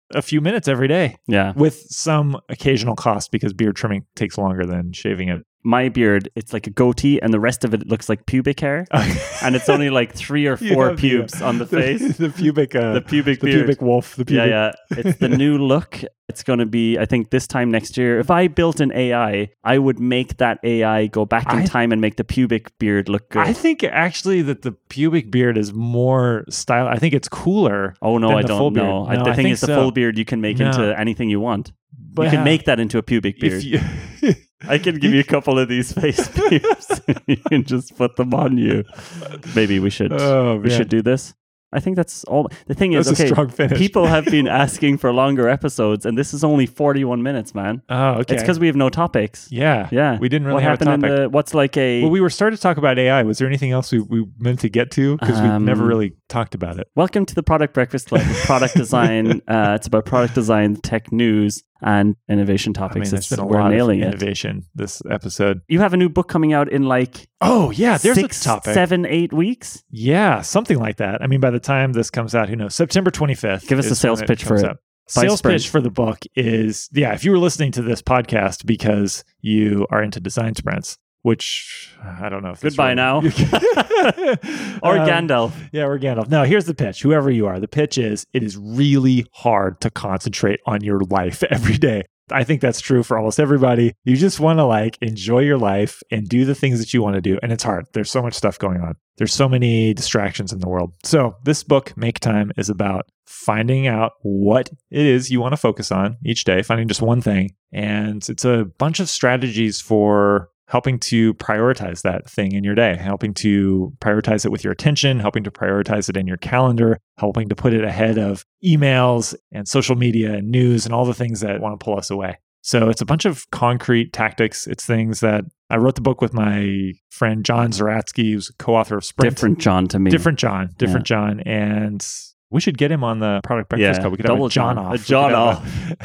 a few minutes every day. Yeah. With some occasional cost because beard trimming takes longer than shaving it. My beard, it's like a goatee and the rest of it looks like pubic hair. And it's only like 3 or 4 pubes on the face. The pubic beard. Pubic wolf. The pubic. Yeah. It's the new look. It's going to be, I think this time next year, if I built an AI, I would make that AI go back in time and make the pubic beard look good. I think actually that the pubic beard is more style. I think it's cooler. Oh, no, than I the don't full beard. know. No, The thing is, the so. full beard you can make into anything you want. But you can make that into a pubic beard. I can give you a couple of these face pubes. You can just put them on you. Maybe we should should do this. I think that's all. The thing is, a strong finish. People have been asking for longer episodes, and this is only 41 minutes, man. Oh, okay. It's because we have no topics. Yeah. We didn't really what have happened a topic. what's like a... Well, we were starting to talk about AI. Was there anything else we meant to get to? Because we never really talked about it. Welcome to the Product Breakfast Club. Product design. It's about product design, tech news, and innovation topics. There's been a lot of innovation this episode. You have a new book coming out in like... Oh, yeah. There's 6, a topic. 7, 8 weeks? Yeah, something like that. I mean, by the time this comes out, who knows? September 25th. Give us a sales pitch for it. Sales pitch for the book is, if you were listening to this podcast because you are into design sprints, which I don't know if goodbye now. Or Gandalf. Yeah, or Gandalf. No, here's the pitch. Whoever you are, the pitch is it is really hard to concentrate on your life every day. I think that's true for almost everybody. You just want to enjoy your life and do the things that you want to do. And it's hard. There's so much stuff going on. There's so many distractions in the world. So this book, Make Time, is about finding out what it is you want to focus on each day, finding just one thing. And it's a bunch of strategies for helping to prioritize that thing in your day, helping to prioritize it with your attention, helping to prioritize it in your calendar, helping to put it ahead of emails and social media and news and all the things that want to pull us away. So it's a bunch of concrete tactics. It's things that I wrote the book with my friend John Zaratsky, who's a co-author of Sprint. Different John to me. Different John. And we should get him on the Product Breakfast Club. We could have a John off. A John off.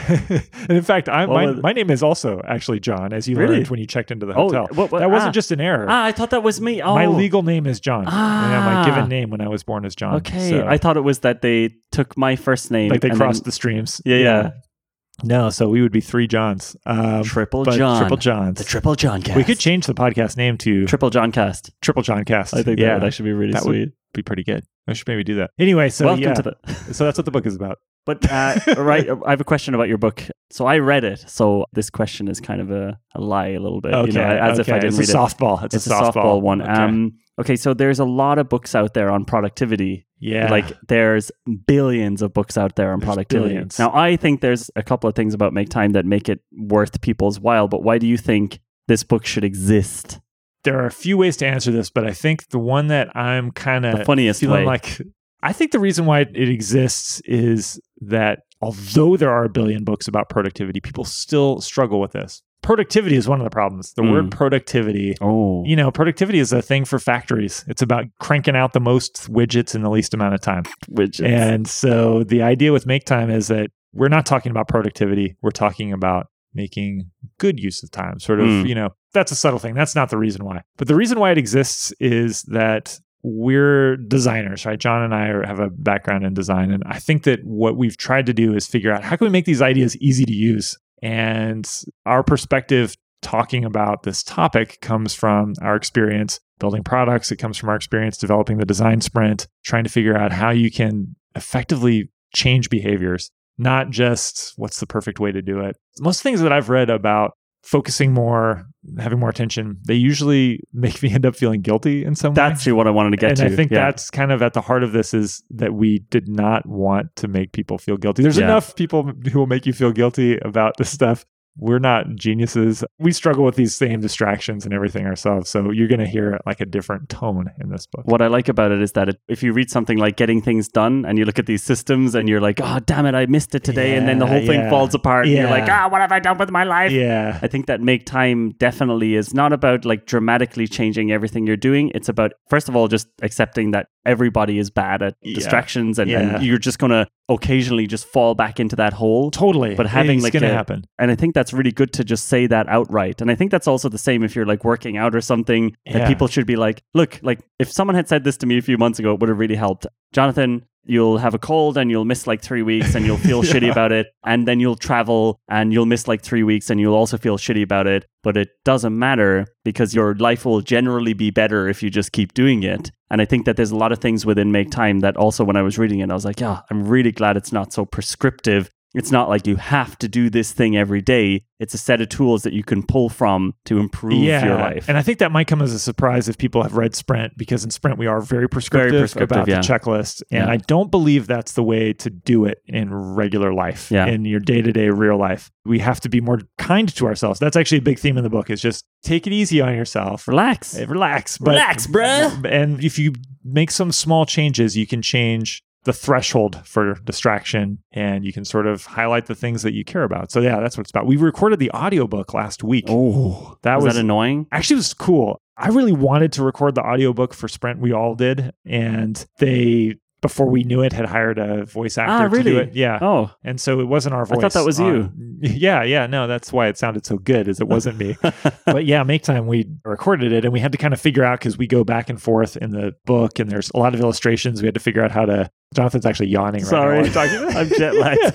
And in fact, my name is also actually John, as you learned when you checked into the hotel. That wasn't just an error. I thought that was me. Oh. My legal name is John. My given name when I was born is John. Okay. So, I thought it was that they took my first name. Like they crossed the streams. Yeah. No, so we would be 3 Johns. Triple John. Triple Johns. The Triple John Cast. We could change the podcast name to Triple John Cast. Triple John Cast. I think that would actually be really sweet. Would be pretty good. I should maybe do that. Anyway, so welcome to so that's what the book is about. But right, I have a question about your book. So I read it. So this question is kind of a lie a little bit. Okay, as if I didn't read it. It's a softball. It's a softball one. Okay, so there's a lot of books out there on productivity. Yeah. Like there's billions of books out there on productivity. Billions. Now, I think there's a couple of things about Make Time that make it worth people's while. But why do you think this book should exist? There are a few ways to answer this, but I think the one that I'm kind of the funniest feeling way. I think the reason why it exists is that although there are a billion books about productivity, people still struggle with this. Productivity is one of the problems. The word productivity, productivity is a thing for factories. It's about cranking out the most widgets in the least amount of time. And so the idea with Make Time is that we're not talking about productivity. We're talking about making good use of time. Sort of, that's a subtle thing. That's not the reason why. But the reason why it exists is that we're designers, right? John and I have a background in design. And I think that what we've tried to do is figure out how can we make these ideas easy to use? And our perspective talking about this topic comes from our experience building products. It comes from our experience developing the design sprint, trying to figure out how you can effectively change behaviors, not just what's the perfect way to do it. Most things that I've read about focusing more, having more attention, they usually make me end up feeling guilty in some way. That's what I wanted to get to. And I think that's kind of at the heart of this is that we did not want to make people feel guilty. There's enough people who will make you feel guilty about this stuff. We're not geniuses. We struggle with these same distractions and everything ourselves. So you're going to hear like a different tone in this book. What I like about it is that if you read something like Getting Things Done and you look at these systems and you're like, oh, damn it, I missed it today. And then the whole thing falls apart. And you're like, what have I done with my life? Yeah. I think that Make Time definitely is not about like dramatically changing everything you're doing. It's about, first of all, just accepting that everybody is bad at distractions and you're just going to occasionally just fall back into that hole. Totally. But having it's going to happen. And I think that's really good to just say that outright. And I think that's also the same if you're like working out or something, that people should be like, look, like if someone had said this to me a few months ago, it would have really helped. Jonathan, you'll have a cold and you'll miss like 3 weeks and you'll feel shitty about it. And then you'll travel and you'll miss like 3 weeks and you'll also feel shitty about it. But it doesn't matter because your life will generally be better if you just keep doing it. And I think that there's a lot of things within Make Time that also when I was reading it, I was like, yeah, I'm really glad it's not so prescriptive. It's not like you have to do this thing every day. It's a set of tools that you can pull from to improve your life. And I think that might come as a surprise if people have read Sprint, because in Sprint we are very prescriptive about the checklist. And I don't believe that's the way to do it in regular life, in your day-to-day real life. We have to be more kind to ourselves. That's actually a big theme in the book, is just take it easy on yourself. Relax. Relax, bruh. And if you make some small changes, you can change the threshold for distraction, and you can sort of highlight the things that you care about. So yeah, that's what it's about. We recorded the audiobook last week. Oh, was that annoying? Actually, it was cool. I really wanted to record the audiobook for Sprint. We all did. And they, before we knew it, had hired a voice actor to do it. Yeah. Oh. And so it wasn't our voice. I thought that was you. Yeah. No, that's why it sounded so good, is it wasn't me. But yeah, Make Time, we recorded it and we had to kind of figure out, because we go back and forth in the book and there's a lot of illustrations. We had to figure out how to... Jonathan's actually yawning right now. Sorry, I'm jet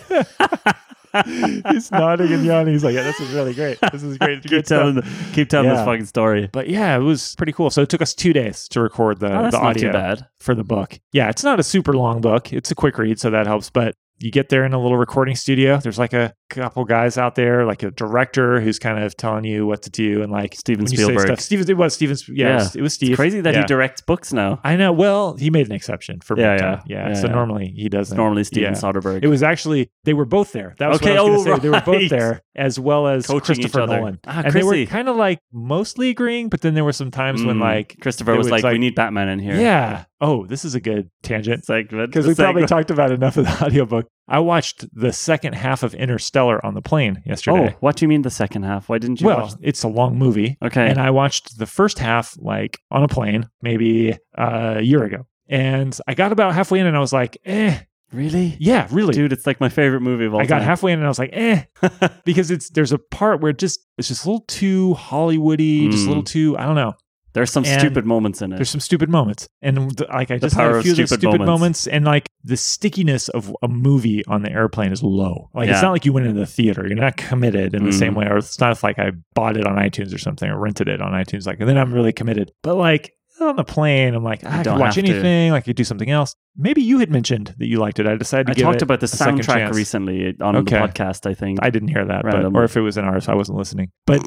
lagged. He's nodding and yawning. He's like, yeah, this is really great. This is great. Keep telling this fucking story. But yeah, it was pretty cool. So it took us 2 days to record the audio not too bad. For the book. Yeah, it's not a super long book. It's a quick read, so that helps. But you get there in a little recording studio. There's like a couple guys out there, like a director who's kind of telling you what to do, and like Steven Spielberg. It was Steve. It was Steve. It's crazy that he directs books now. I know. Well, he made an exception for Make Time. So normally he doesn't. It's normally Steven Soderbergh. It was actually, they were both there. That was what I was going to say. Right. They were both there, as well as coaching Christopher Nolan. And they were kind of like mostly agreeing, but then there were some times when like Christopher was like, we need Batman in here. Yeah. Oh, this is a good tangent. Segment. Because we probably talked about enough of the audiobook. I watched the second half of Interstellar on the plane yesterday. Oh, what do you mean the second half? Why didn't you watch? It's a long movie. Okay. And I watched the first half like on a plane maybe a year ago. And I got about halfway in and I was like, Really? Yeah, really. Dude, it's like my favorite movie of all time. I got halfway in and I was like, because there's a part where it's just a little too Hollywoody, just a little too, I don't know. There's some stupid moments in it. There's some stupid moments. And like I just had a few of those stupid moments. And like the stickiness of a movie on the airplane is low. Like it's not like you went into the theater. You're not committed in the same way. Or it's not like I bought it on iTunes or something or rented it on iTunes. Like, and then I'm really committed. But like on the plane, I'm like, I could watch anything. I could do something else. Maybe you had mentioned that you liked it. I decided to give it a talked about the soundtrack recently on the podcast, I think. I didn't hear that, or if it was in ours, I wasn't listening. But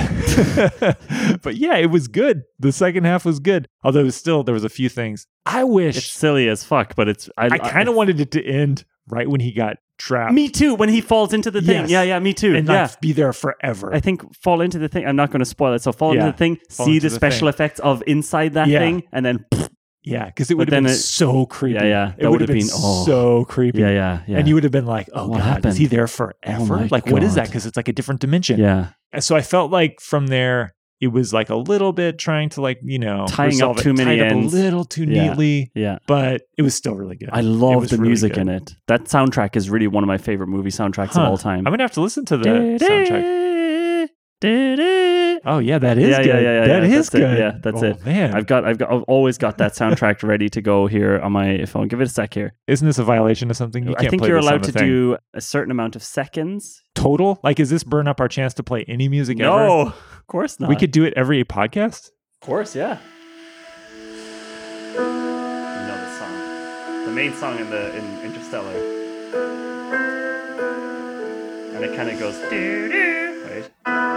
but yeah, it was good. The second half was good. Although there was a few things. I wish... It's silly as fuck, but I kind of wanted it to end right when he got trapped. Me too, when he falls into the thing. Yes. Yeah, me too. And not be there forever. I think fall into the thing. I'm not going to spoil it. So fall into the thing, see the special effects of inside that thing, and then... Yeah, because it would have been so creepy. Yeah. It would have been so creepy. Yeah. And you would have been like, oh, what God, happened? Is he there forever? Like, what is that? Because it's like a different dimension. Yeah. And so I felt like from there, it was like a little bit trying to like, tying up too many ends. A little too neatly. Yeah. But it was still really good. I love the music in it. That soundtrack is really one of my favorite movie soundtracks of all time. I'm going to have to listen to the soundtrack. Oh yeah, that is good. Yeah, that is good. Yeah, that's it. Man, I've always got that soundtrack ready to go here on my phone. Give it a sec here. Isn't this a violation of something? I think you're allowed to do a certain amount of seconds total. Like, is this burn up our chance to play any music ever? No, of course not. We could do it every podcast. Of course, yeah. You know this song, the main song in Interstellar, and it kind of goes. Wait.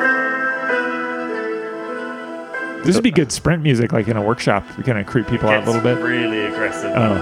This would be good Sprint music, like in a workshop. We kind of creep people out a little bit. Really aggressive. Oh.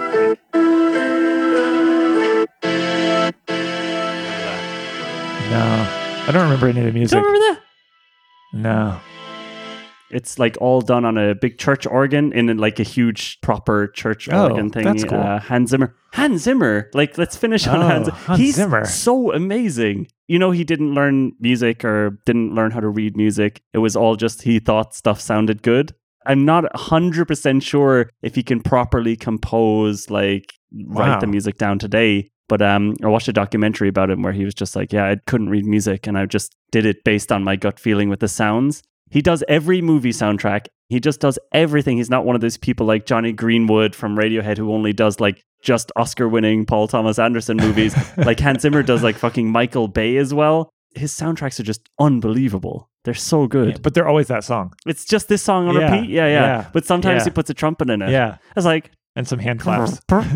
No. I don't remember any of the music. Don't remember that? No. It's like all done on a big church organ in like a huge proper church organ thing. That's cool. Hans Zimmer. Like, let's finish on Hans Zimmer. He's so amazing. He didn't learn music or didn't learn how to read music. It was all just he thought stuff sounded good. I'm not 100% sure if he can properly compose, like write the music down today. But I watched a documentary about him where he was just like, I couldn't read music and I just did it based on my gut feeling with the sounds. He does every movie soundtrack. He just does everything. He's not one of those people like Johnny Greenwood from Radiohead who only does like just Oscar-winning Paul Thomas Anderson movies. Like Hans Zimmer does like fucking Michael Bay as well. His soundtracks are just unbelievable. They're so good. Yeah, but they're always that song. It's just this song on repeat. Yeah. But sometimes he puts a trumpet in it. Yeah. It's like... And some hand claps.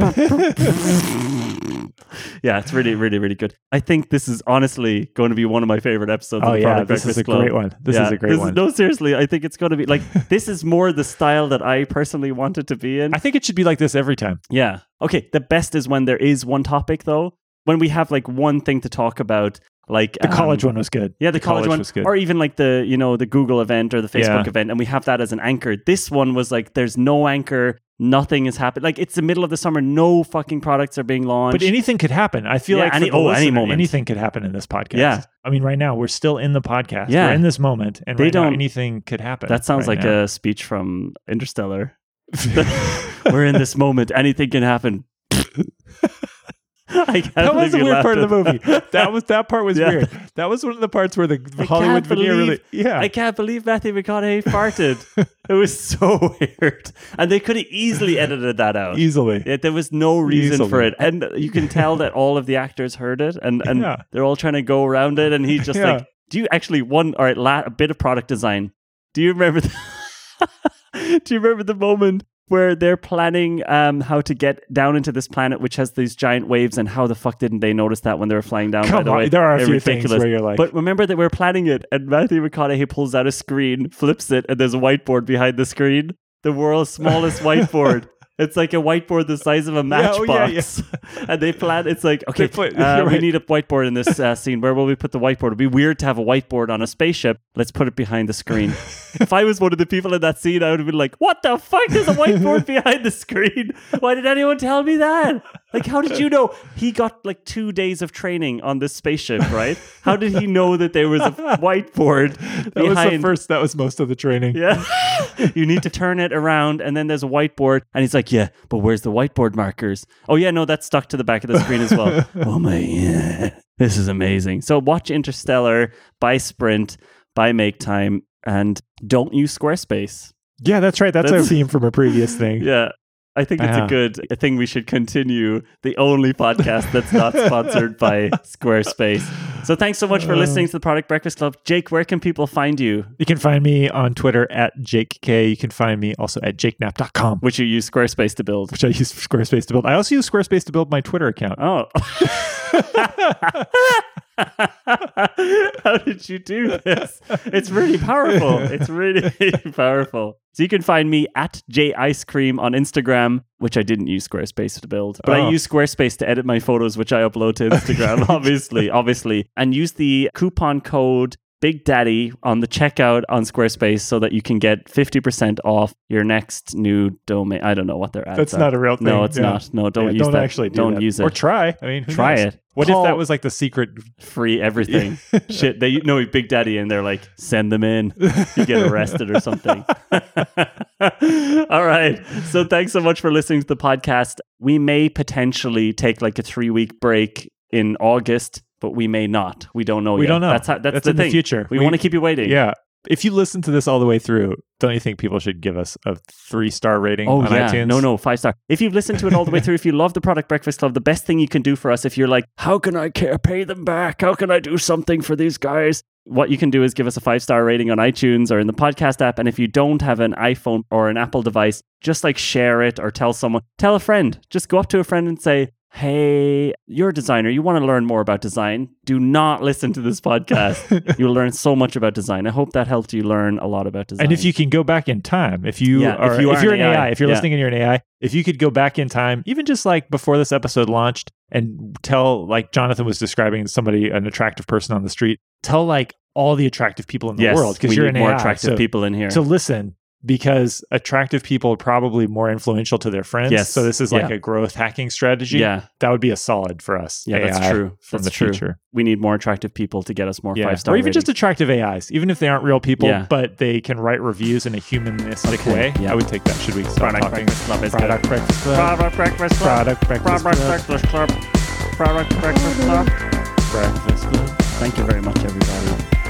Yeah, it's really, really, really good. I think this is honestly going to be one of my favorite episodes of the Product Breakfast Club. Great one. This is a great one. No, seriously, I think it's going to be like, this is more the style that I personally wanted to be in. I think it should be like this every time. Yeah. Okay, the best is when there is one topic though. When we have like one thing to talk about. Like the college one was good. Yeah, the college one was good. Or even like the, the Google event or the Facebook event, and we have that as an anchor. This one was like, there's no anchor, nothing has happened. Like it's the middle of the summer, no fucking products are being launched. But anything could happen. I feel like any moment, anything could happen in this podcast. Yeah, I mean, right now we're still in the podcast. Yeah, we're in this moment, and now anything could happen. That sounds like a speech from Interstellar. We're in this moment, anything can happen. That was the weird part of the movie. That part was weird. That was one of the parts where the Hollywood veneer really. Yeah, I can't believe Matthew McConaughey farted. It was so weird, and they could have easily edited that out. Easily, there was no reason for it, and you can tell that all of the actors heard it, and they're all trying to go around it, and he's just like, "Do you actually a bit of product design? Do you remember? Do you remember the moment?" Where they're planning how to get down into this planet, which has these giant waves, and how the fuck didn't they notice that when they were flying down? Come on, there are a few things where you're like... But remember that we're planning it, and Matthew McConaughey pulls out a screen, flips it, and there's a whiteboard behind the screen. The world's smallest whiteboard. It's like a whiteboard the size of a matchbox. And they plan, it's like, okay, we need a whiteboard in this scene. Where will we put the whiteboard? It'd be weird to have a whiteboard on a spaceship. Let's put it behind the screen. If I was one of the people in that scene, I would have been like, what the fuck? There's a whiteboard behind the screen. Why did anyone tell me that? Like, how did you know? He got like 2 days of training on this spaceship, right? How did he know that there was a whiteboard behind? That was most of the training. Yeah. You need to turn it around, and then there's a whiteboard. And he's like, yeah, but where's the whiteboard markers? Oh, yeah, no, that's stuck to the back of the screen as well. Oh, my, yeah. This is amazing. So watch Interstellar, buy Sprint, buy Make Time, and don't use Squarespace. Yeah, that's right. That's our theme from a previous thing. Yeah. I think it's a thing we should continue. The only podcast that's not sponsored by Squarespace. So thanks so much for listening to the Product Breakfast Club. Jake, where can people find you? You can find me on Twitter at JakeK. You can find me also at jakeknapp.com. Which you use Squarespace to build. Which I use Squarespace to build. I also use Squarespace to build my Twitter account. Oh. How did you do this? It's really powerful. It's really powerful. So you can find me at JIceCream on Instagram, which I didn't use Squarespace to build, but I use Squarespace to edit my photos, which I upload to Instagram, obviously, and use the coupon code Big Daddy on the checkout on Squarespace so that you can get 50% off your next new domain. I don't know what they're at. That's not a real thing. No, it's not. No, don't use that. Don't actually do that. Use it. Or try. I mean, try it. What if that was like the secret? Free everything. Shit. They know Big Daddy and they're like, send them in. You get arrested or something. All right. So thanks so much for listening to the podcast. We may potentially take like a 3-week break in August, but we may not. We don't know yet. We don't know. That's the in thing. The future. We want to keep you waiting. Yeah. If you listen to this all the way through, don't you think people should give us a 3-star rating on iTunes? No, 5-star. If you've listened to it all the way through, if you love the Product Breakfast Club, the best thing you can do for us, if you're like, how can I pay them back? How can I do something for these guys? What you can do is give us a 5-star rating on iTunes or in the podcast app. And if you don't have an iPhone or an Apple device, just like share it or tell a friend. Just go up to a friend and say, hey, you're a designer. You want to learn more about design. Do not listen to this podcast. You'll learn so much about design. I hope that helped you learn a lot about design. And if you can go back in time, if you're an AI, if you're listening and you're an AI, if you could go back in time, even just like before this episode launched and tell, like Jonathan was describing somebody, an attractive person on the street, tell like all the attractive people in the world, because you're an more AI. Attractive people in here. So listen, because attractive people are probably more influential to their friends. Yes. So this is like a growth hacking strategy. Yeah. That would be a solid for us. Yeah, AI that's true. From that's the true. future. We need more attractive people to get us more 5-star Or even ratings. just attractive AIs, even if they aren't real people, but they can write reviews in a humanistic way. Yeah. I would take that. Should we stop Product talking? Breakfast Club is Product good. Breakfast Club. Product Breakfast Club. Product Breakfast Club. Breakfast Club. Product Breakfast Club. Breakfast Club. Thank you very much, everybody.